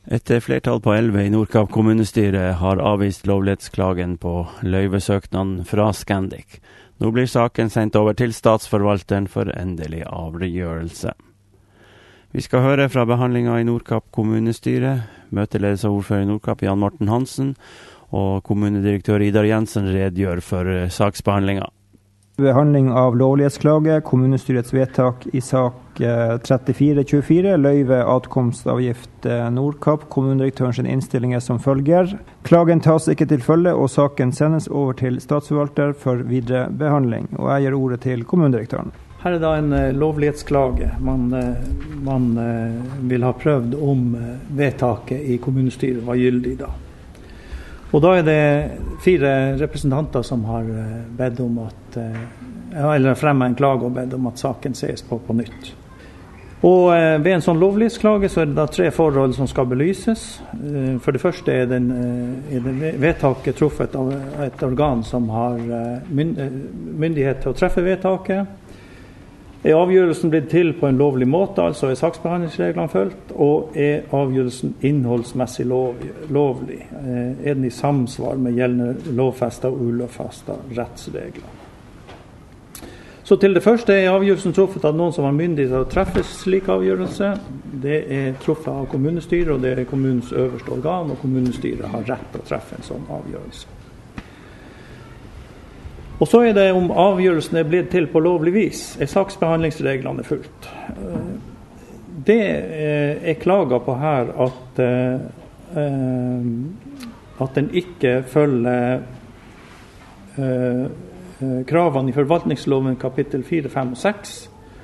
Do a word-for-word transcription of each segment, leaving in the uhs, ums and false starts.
Et flertall på elleve i Nordkapp kommunestyre har avvist lovlighetsklagen på løyvesøknaden fra Scandic. Nå blir saken sendt over til statsforvalteren for endelig avgjørelse. Vi skal høre fra behandlingen i Nordkapp kommunestyre. Møteledes av ordfører i Nordkapp, Jan Morten Hansen, og kommunedirektør Idar Jensen redegjør for saksbehandlingen. Behandling av lovlighetsklage, kommunestyrets vedtak i sak trettifire tjuefire, løyve atkomstavgift Nordkapp. Kommunedirektørens innstilling er som følger. Klagen tas ikke til følge, og saken sendes over til statsforvalter for videre behandling. Og jeg gir ordet til kommunedirektøren. Her er da en lovlighetsklage. Man, man vil ha prøvd om vedtaket i kommunestyret var gyldig da. Og da er det fire representanter som har bedt om at, eller fremmet en klage og bedt om at saken ses på på nytt. Og ved en sånn lovlighetsklage så er det da tre forhold som skal belyses. For det første er, den, er det vedtaket truffet av et organ som har myndighet til å treffe vedtaket. Er avgjørelsen blitt til på en lovlig måte, altså er saksbehandlingsreglene følgt, og er avgjørelsen innholdsmessig lov, lovlig? Er den i samsvar med gjeldende lovfesta og ulovfesta rettsregler? Så til det første er avgjørelsen truffet av noen som har myndighet til å treffe slik avgjørelse. Det er truffet av kommunestyret, og det er kommunens øverste organ, og kommunestyret har rett til å treffe en sånn avgjørelse. Og så er det om avgjørelsen er blitt til på lovlig vis, er saksbehandlingsreglene fulgt. Det er klaget på her at, at den ikke følger kravene i forvaltningsloven kapittel fire, fem og seks,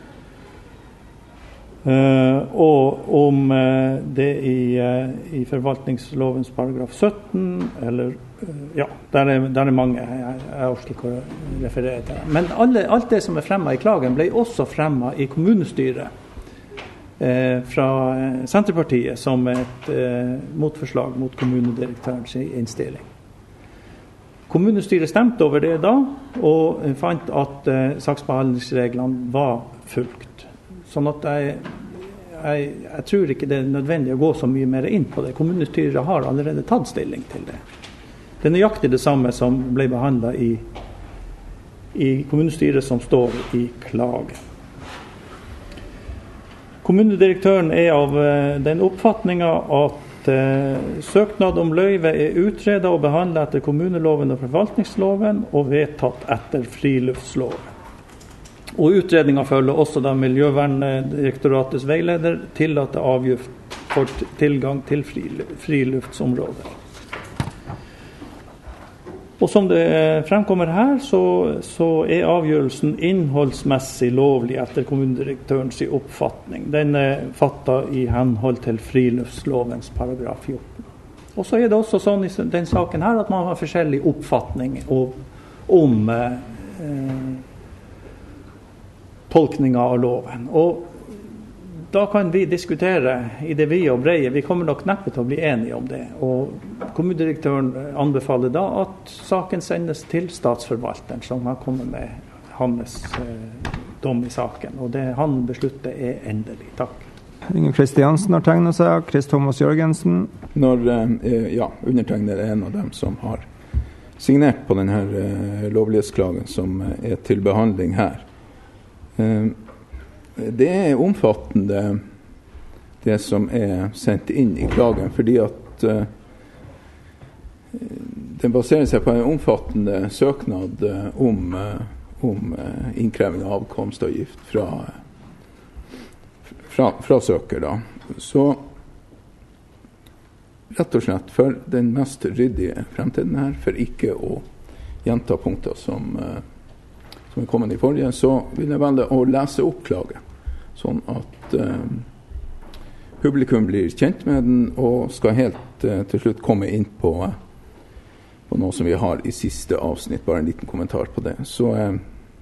og om det i, i forvaltningslovens paragraf sytten, eller ja, der er, der er mange, jeg, jeg orker ikke å referere til det. Men alle, alt det som er fremmet i klagen ble også fremmet i kommunestyret eh, fra Senterpartiet som et eh, motforslag mot kommunedirektørens innstilling. Kommunestyret stemte over det da, og fant at eh, saksbehandlingsreglene var fulgt. Sånn at jeg, jeg, jeg tror ikke det er nødvendig å gå så mye mer inn på det. Kommunestyret har allerede tatt stilling til det. Det er nøyaktig det samme som ble behandlet i, i kommunestyret som står i klage. Kommunedirektøren er av den oppfatningen at eh, søknad om løyve er utredet og behandlet etter kommuneloven og forvaltningsloven og vedtatt etter friluftsloven. Og utredningen følger også da Miljøverndirektoratets veileder tillater avgift for tilgang til friluftsområder. Og som det fremkommer her, så, så er avgjørelsen innholdsmessig lovlig etter kommunedirektørens oppfatning. Den er fattet i henhold til friluftslovens paragraf fjorten. Og så er det også sånn i den saken her at man har forskjellig oppfatning om, om eh, tolkningen av loven. Og da kan vi diskutere i det vide og breie. Vi kommer nok neppe til å bli enige om det. Og kommunedirektøren anbefaler da at saken sendes til statsforvalteren, som har kommet med hans eh, dom i saken. Og det han beslutter er endelig. Takk. Inge Kristiansen har tegnet seg. Chris Thomas Jørgensen. Når, eh, ja, undertegner er en av dem som har signert på denne eh, lovlighetsklagen som er til behandling her. Eh, Det er omfattende det som er sendt inn i klagen, fordi at uh, den baserer seg på en omfattende søknad uh, om, uh, om uh, innkreving av avkomstavgift fra, fra, fra søker. Da. Så rett og slett for den mest ryddige fremtiden her, for ikke å gjenta punkter som, uh, som er kommet i forrige, så vil jeg velge å lese opp klagen. Sånn at uh, publikum blir kjent med den og skal helt uh, til slutt komme inn på, uh, på noe som vi har i siste avsnitt. Bare en liten kommentar på det. Så uh,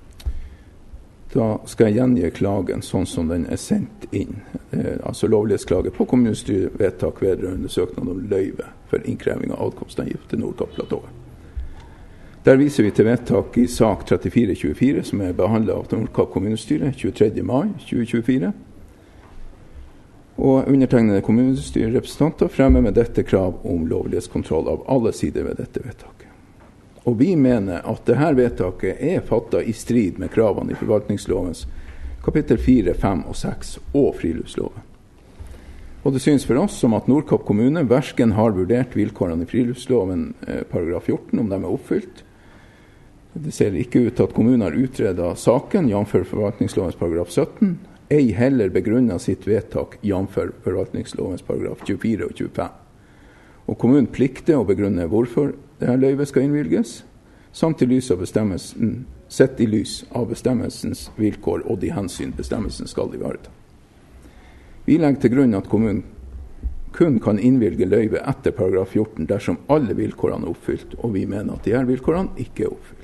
da skal jeg gjengi klagen sånn som den er sendt inn. Uh, altså lovlighetsklage på kommunestyrvedtak vedrørende søknad om løyve for innkreving av adkomstavgift til Nordkapp-platået. Der viser vi til vedtak i sak trettifire tjuefire som er behandlet av Nordkapp kommunestyre tjuetredje mai tjue tjuefire. Og undertegnede kommunestyrerepresentanter fremmer med dette krav om lovlighetskontroll av alle sider ved dette vedtaket. Og vi mener at dette vedtaket er fattet i strid med kravene i forvaltningslovens kapittel fire, fem og seks og friluftsloven. Og det synes for oss som at Nordkapp kommune versken har vurdert vilkårene i friluftsloven eh, paragraf fjorten, om de er oppfylt. Det ser ikke ut til at kommunen har utredet saken, jamfør forvaltningslovens paragraf sytten, ei heller begrunnet sitt vedtak, jamfør forvaltningslovens paragraf tjuefire og tjuefem. Og kommunen plikter å begrunne hvorfor dette løyvet skal innvilges, samt i lys av bestemmelsen, sett i lys av bestemmelsens vilkår og de hensyn bestemmelsen skal ivareta. Vi legger til grunn at kommunen kun kan innvilge løyve etter paragraf fjorten dersom alle vilkårene er oppfylt, og vi mener at de her vilkårene ikke er oppfylt.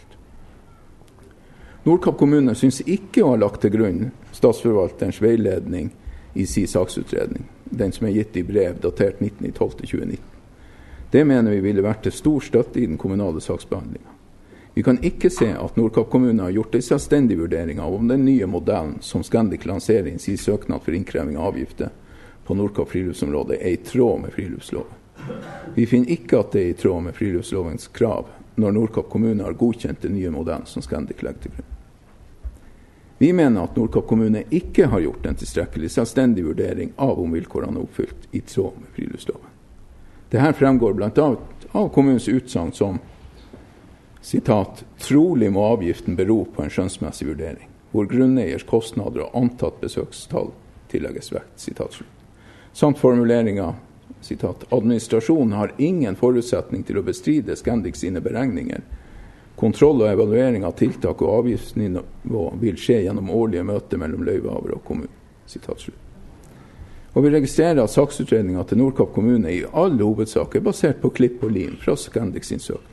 Nordkapp kommune synes ikke å ha lagt til grunn statsforvalterens veiledning i sin saksutredning, den som er gitt i brev datert nittende desember tjuenitten. Det mener vi ville vært til stor støtte i den kommunale saksbehandlingen. Vi kan ikke se at Nordkapp kommune har gjort en selvstendig vurdering av om den nye modellen som Scandic lanserer i sin søknad for innkreving av avgifter på Nordkapp friluftsområde er i tråd med friluftsloven. Vi finner ikke at det er i tråd med friluftslovens krav når Nordkapp kommune har godkjent den nye modellen som Scandic legger til grunn. Vi mener at Nordkapp kommune ikke har gjort en tilstrekkelig selvstendig vurdering av om vilkårene er oppfylt i tråd med friluftsloven. Dette fremgår blant annet av kommunens utsagn som sitat, trolig må avgiften bero på en skjønnsmessig vurdering, hvor grunneiers kostnader og antatt besøkstall tillegges vekt, sitat slutt. Samt formuleringen, sitat, administrasjonen har ingen forutsetning til å bestride Scandic sine beregninger. Kontroll og evaluering av tiltak og avgiftsnivå vil skje gjennom årlige møter mellom løyvehaver og kommunen, sitat slutt. Og vi registrerer at saksutredningen til Nordkapp kommune i alle hovedsaker er basert på klipp og lim fra Scandic sin søknad.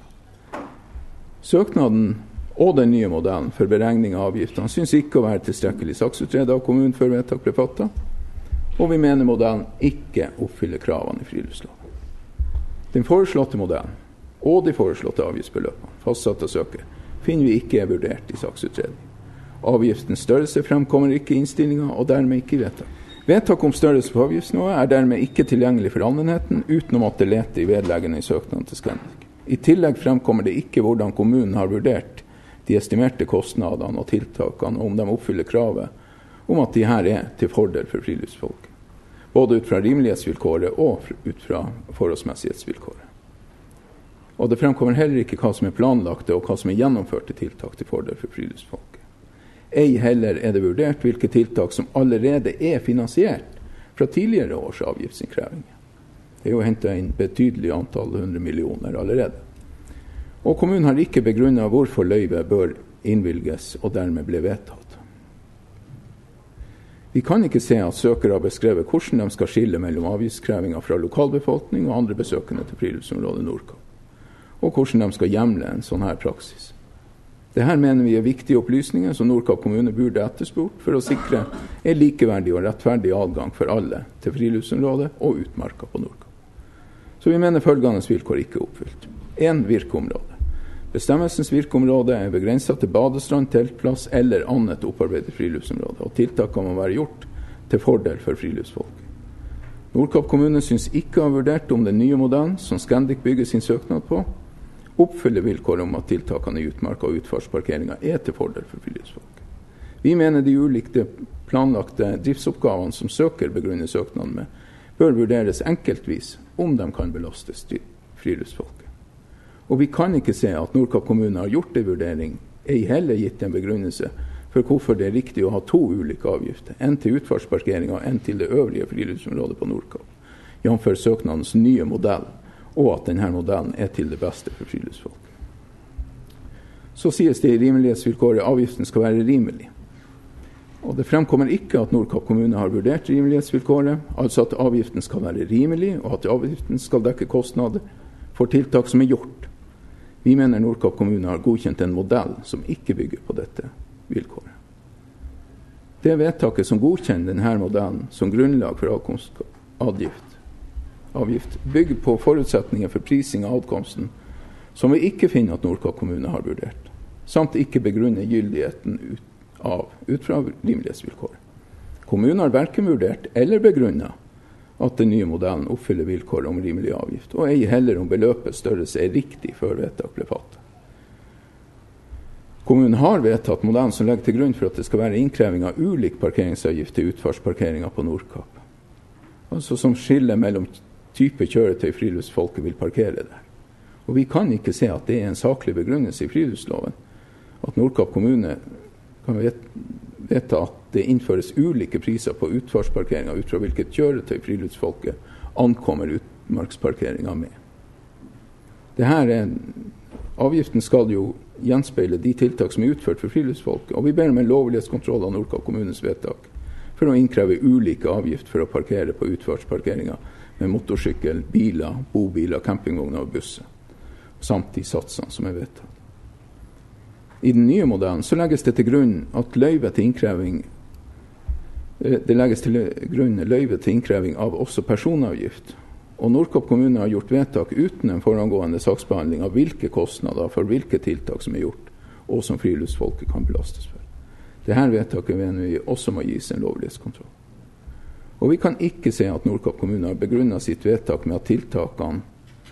Søknaden og den nye modellen for beregning av avgiftene synes ikke å være tilstrekkelig saksutredet av kommunen før vedtak ble fattet, og vi mener modellen ikke oppfyller kravene i friluftsloven. Den foreslåtte modellen og de foreslåtte avgiftsbeløpene fastsatt av søker finner vi ikke er vurdert i saksutredning. Avgiftens størrelse fremkommer ikke i innstillingen og dermed ikke i vedtak. Vedtak om størrelse på avgiftsnivået er dermed ikke tilgjengelig for allmennheten uten å måtte lete i vedleggene i søknaden til Scandic. I tillegg fremkommer det ikke hvordan kommunen har vurdert de estimerte kostnadene og tiltakene, om de oppfyller kravet om at de her er til fordel for friluftsfolk, både ut fra rimelighetsvilkåret og ut fra forholdsmessighetsvilkåret. Og det fremkommer heller ikke hva som er planlagte og hva som er gjennomførte tiltak til fordel for friluftsfolk. Ei heller er det vurdert hvilke tiltak som allerede er finansiert fra tidligere års avgiftsinnkreving. Det er jo hentet inn betydelig antall hundre millioner allerede. Og kommunen har ikke begrunnet hvorfor løyve bør innvilges og dermed ble vedtatt. Vi kan ikke se at søkere har beskrevet hvordan de skal skille mellom avgiftskrevinger fra lokalbefolkning og andre besøkende til friluftsområdet Nordkapp, og hvordan de skal hjemle en sånn her praksis. Dette mener vi er viktige opplysninger som Nordkapp kommune burde etterspurt for å sikre en likeverdig og rettferdig adgang for alle til friluftsområdet og utmarka på Nordkapp. Så vi mener følgende vilkår ikke er oppfylt. En virkeområde. Bestemmelsens virkeområde er begrenset til badestrand, teltplass eller annet opparbeidet friluftsområde, og tiltakene må være gjort til fordel for friluftsfolk. Nordkapp kommune synes ikke å ha vurdert om den nye modellen som Scandic bygger sin søknad på, oppfyller vilkår om at tiltakene i utmark og utfartsparkeringer er til fordel for friluftsfolk. Vi mener de ulike planlagte driftsoppgavene som søker begrunner søknaden med, bør vurderes enkeltvis om de kan belastes friluftsfolket. Og vi kan ikke se at Nordkapp kommune har gjort en vurdering, ei heller gitt en begrunnelse for hvorfor det er riktig å ha to ulike avgifter, en til utfartsparkering og en til det øvrige friluftsområdet på Nordkapp, jamfør søknadens nye modell, og at denne modellen er til det beste for friluftsfolk. Så sies det i rimelighetsvilkåret at avgiften skal være rimelig. Og det fremkommer ikke at Nordkapp kommune har vurdert rimelighetsvilkåret, altså at avgiften skal være rimelig, og at avgiften skal dekke kostnader for tiltak som er gjort. Vi mener Nordkapp kommune har godkjent en modell som ikke bygger på dette vilkåret. Det vedtaket som godkjenner denne modellen som grunnlag for adkomstavgift, avgift, bygger på forutsetninger for prising av adkomsten som vi ikke finner at Nordkapp kommune har vurdert, samt ikke begrunner gyldigheten ut av ut fra rimelighetsvilkår. Kommunen har hverken vurdert eller begrunnet at den nye modellen oppfyller vilkår om rimelig avgift, og ei heller om beløpets størrelse er riktig før vedtak ble fattet. Kommunen har vedtatt modellen som legger til grunn for at det skal være innkreving av ulik parkeringsavgift til utfartsparkeringer på Nordkapp. Altså som skiller mellom type kjøretøy friluftsfolket vil parkere der. Og vi kan ikke se at det er en saklig begrunnelse i friluftsloven, at Nordkapp kommune kan vedta at det innføres ulike priser på utfartsparkeringer ut fra hvilket kjøretøy friluftsfolket ankommer utmarksparkeringer med. Det her er, avgiften skal jo gjenspeile de tiltak som er utført for friluftsfolket, og vi ber om en lovlighetskontroll av Nordkapp kommunes vedtak for å innkreve ulike avgift for å parkere på utfartsparkeringer med motorsykkel, biler, bobiler, campingvogner og busser, samt de satsene som er vedtatt. I den nye modellen så legges det til grunn at løyve til innkreving det legges til grunn løyve til innkreving av også personavgift. Og Nordkapp kommune har gjort vedtak uten en forangående saksbehandling av hvilke kostnader for hvilke tiltak som er gjort, og som friluftsfolket kan belastes for. Dette vedtaket mener vi også må gis en lovlighetskontroll. Og vi kan ikke se at Nordkapp kommune har begrunnet sitt vedtak med at tiltakene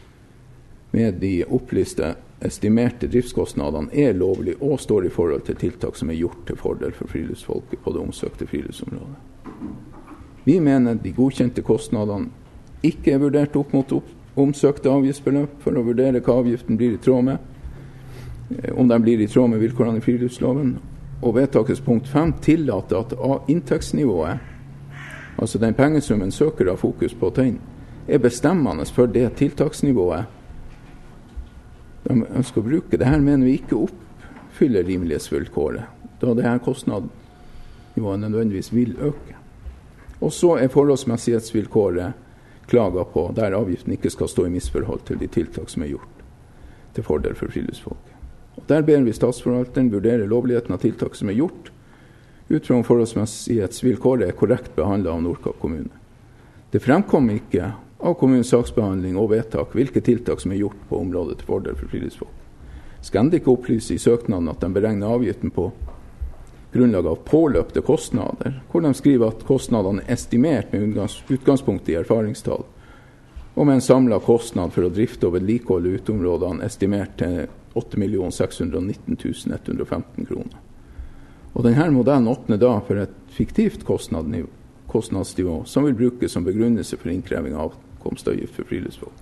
med de oppliste estimerte driftskostnadene er lovlig og står i forhold til tiltak som er gjort til fordel for friluftsfolket på det omsøkte friluftsområdet. Vi mener de godkjente kostnadene ikke er vurdert opp mot opp, omsøkte avgiftsbeløp for å vurdere hva avgiften blir i tråd med, om den blir i tråd med vilkårene i friluftsloven. Og vedtakets punkt fem tillater at inntektsnivået, altså den pengesummen søker av fokus på å ta inn, er bestemmende for det tiltaksnivået de ønsker å bruke. Dette mener vi ikke oppfyller rimelighetsvilkåret, da dette kostnadsnivået nødvendigvis vil øke. Og så er forholdsmessighetsvilkåret klager på der avgiften ikke skal stå i misforhold til de tiltak som er gjort til fordel for friluftsfolket. Og der ber vi statsforvalteren vurdere lovligheten av tiltak som er gjort, ut fra om forholdsmessighetsvilkåret er korrekt behandlet av Nordkapp kommune. Det fremkommer ikke av kommunens saksbehandling og vedtak hvilke tiltak som er gjort på området til fordel for friluftsfolk. Scandic opplyser i søknaden at de beregner avgiften på grunnlag av påløpte kostnader, hvor de skriver at kostnadene er estimert med utgangspunkt i erfaringstall, og med en samlet kostnad for å drifte og vedlikeholde uteområdene estimert til åtte millioner seks hundre og nitten tusen ett hundre og femten kroner. Og denne modellen åpner da for et fiktivt kostnadsnivå som vil brukes som begrunnelse for innkreving av avkomstavgift for friluftsfolk.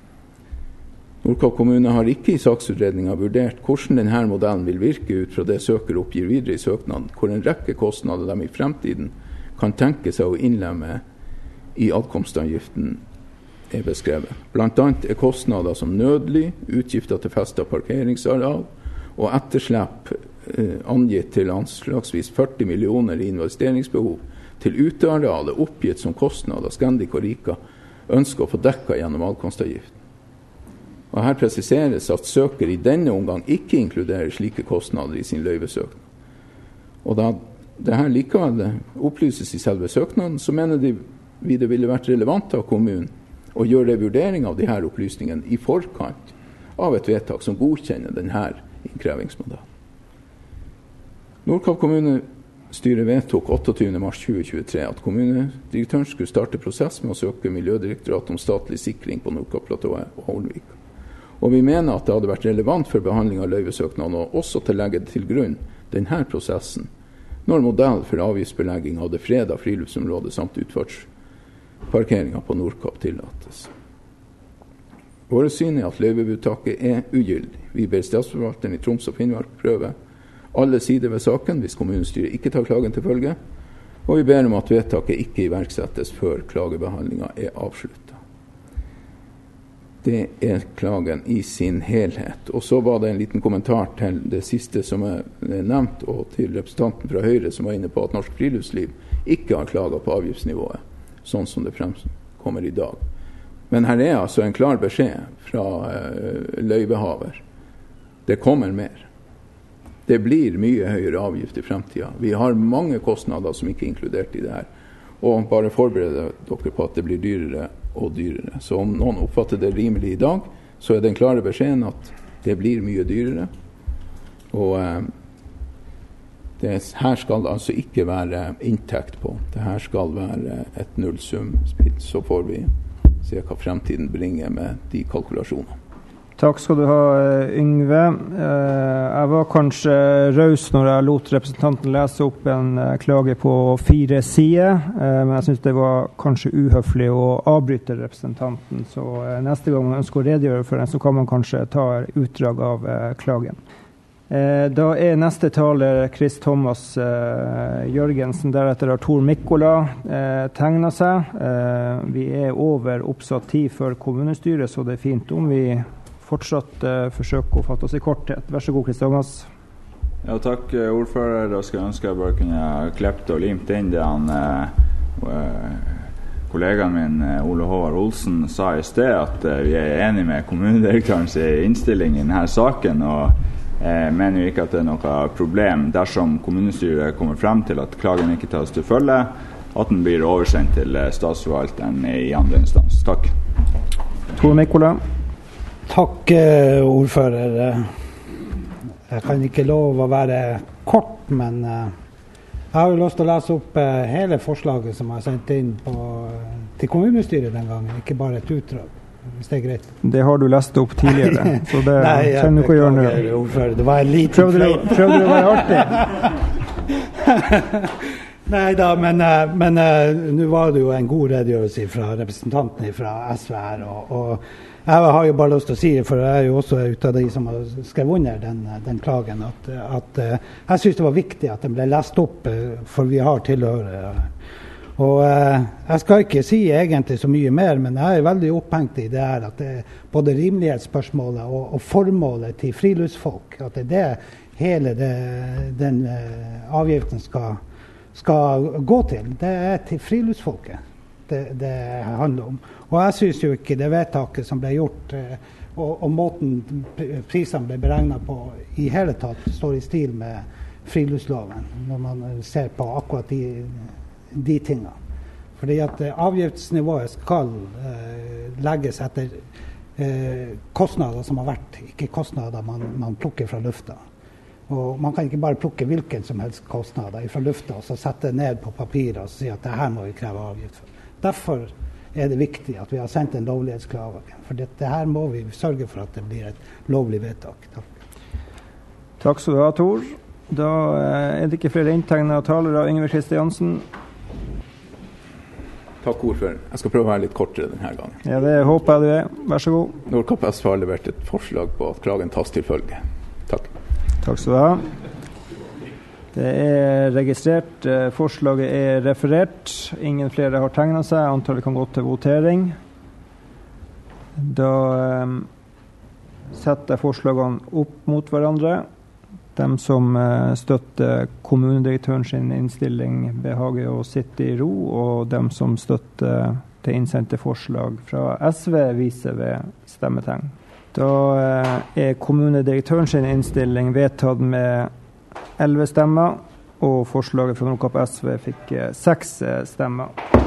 Nordkapp kommune har ikke i saksutredningen vurdert hvordan denne modellen vil virke ut fra det søker oppgir videre i søknaden, hvor en rekke kostnader de i fremtiden kan tenke seg å innlemme i avkomstavgiften er beskrevet. Blant annet er kostnader som nødly, utgifter til fest av parkeringsareal og etterslep eh, angitt til anslagsvis førti millioner i investeringsbehov til utearealet oppgitt som kostnader Scandic og Rika ønsker å få dekket gjennom avkomstavgiften. Og her presiseres at søker i denne omgang ikke inkluderer slike kostnader i sin løyvesøknad. Og da dette likevel opplyses i selve søknaden, så mener de, vi det ville vært relevant av kommunen å gjøre vurdering av disse opplysningene i forkant av et vedtak som godkjenner denne innkrevingsmodellen. Nordkapp kommunestyre vedtok åtteogtyvende mars tjue tjuetre at kommunedirektøren skulle starte prosess med å søke Miljødirektoratet om statlig sikring på Nordkapp-platået og Holmvika. Og vi mener at det hadde vært relevant for behandling av løyvesøknaden og også til å legge til grunn denne prosessen når modell for avgiftsbelegging av det freda friluftsområdet samt utfartsparkeringer på Nordkapp tillates. Våre syn er at løyvevedtaket er ugyldig. Vi ber statsforvalteren i Troms og Finnmark prøve alle sider ved saken hvis kommunestyret ikke tar klagen til følge, og vi ber om at vedtaket ikke iverksettes før klagebehandlingen er avsluttet. Det er klagen i sin helhet. Og så var det en liten kommentar til det siste som er nevnt, og til representanten fra Høyre som var inne på at Norsk Friluftsliv ikke har klaget på avgiftsnivået, sånn som det fremkommer i dag. Men her er altså en klar beskjed fra uh, løyvehaver. Det kommer mer. Det blir mye høyere avgift i fremtiden. Vi har mange kostnader som ikke er inkludert i det her. Og bare forberede dere på at det blir dyrere og dyrere. Så om noen oppfatter det rimelig i dag, så er den klare beskjeden at det blir mye dyrere. Og eh, det her skal det altså ikke være inntekt på. Det her skal være et nullsumspill. Så får vi se hva fremtiden bringer med de kalkulasjonene. Takk skal du ha, Yngve. Jeg var kanskje raus når jeg lot representanten lese opp en klage på fire sider, men jeg synes det var kanskje uhøflig å avbryte representanten. Så neste gang man ønsker å redegjøre for den, så kan man kanskje ta utdrag av klagen. Da er neste taler Chris Thomas Jørgensen, deretter har Tor Mikkola tegnet seg. Vi er over oppsatt tid for kommunestyret, så det er fint om vi fortsatt uh, forsøke å fatte oss i korthet. Vær så god, Chris Thomas. Ja, takk, ordfører. Da skal jeg ønske jeg bare kunne klept og limt inn det han uh, uh, kollegaen min Ole Håvard Olsen sa i sted, at uh, vi er enige med kommunedirektørens innstilling i denne saken, og uh, mener jo ikke at det er noe problem dersom kommunestyret kommer frem til at klagen ikke tas til følge, at den blir oversendt til uh, statsforvalteren i andre instans. Takk. Tor Mikkola. Takk, ordfører. Jeg kan ikke love å være kort, men jeg har jo lyst til å lese opp hele forslaget som jeg sendte inn på, til kommunestyret den gangen, ikke bare et utdrag, hvis det er greit. Det har du lest opp tidligere, så det trenger du ikke å gjøre nå. Nei, ordfører, det var en liten prøvde du, prøvde du å være artig? Nei da, men, men nå var det jo en god redegjørelse fra representanten fra S V her, og, og jeg har jo bare lyst til å si, for jeg er jo også ut av de som har skrevet under den, den klagen, at, at jeg synes det var viktig at den ble lest opp, for vi har tilhørere. Og jeg skal ikke si egentlig så mye mer, men jeg er veldig opphengt i det her, at det er både rimelighetsspørsmålet og, og formålet til friluftsfolk, at det er det hele det, den avgiften skal, skal gå til. Det er til friluftsfolket. Det, det handler om. Og jeg synes jo ikke det vedtaket som ble gjort, og, og måten prisene ble beregnet på i hele tatt, står i stil med friluftsloven, når man ser på akkurat de, de tingene. Fordi at avgiftsnivået skal eh, legges etter eh, kostnader som har vært, ikke kostnader man, man plukker fra lufta. Og man kan ikke bare plukke hvilken som helst kostnader fra lufta, og så sette ned på papiret og si at det her må vi kreve avgift for. Derfor er det viktig at vi har sendt en lovlighetsklage. For dette her må vi sørge for at det blir et lovlig vedtak. Takk. Takk skal du ha, Tor. Da er det ikke flere inntegnede talere av Yngve Kristiansen. Takk, ordfører. Jeg skal prøve å være litt kortere denne gangen. Ja, det håper jeg du er. Vær så god. Nordkapp S V har levert et forslag på at klagen tas til følge. Takk. Takk skal du ha. Det er registrert, forslaget er referert, ingen flere har tegnet seg, antallet kan gå til votering. Da um, setter jeg forslagene opp mot hverandre. De som uh, støtter kommunedirektøren sin innstilling behager å sitte i ro, og de som støtter det innsendte forslag fra S V viser ved stemmetegn. Da uh, er kommunedirektøren sin innstilling vedtatt med elleve stemmer, og forslaget fra Nordkapp S V fikk seks stemmer.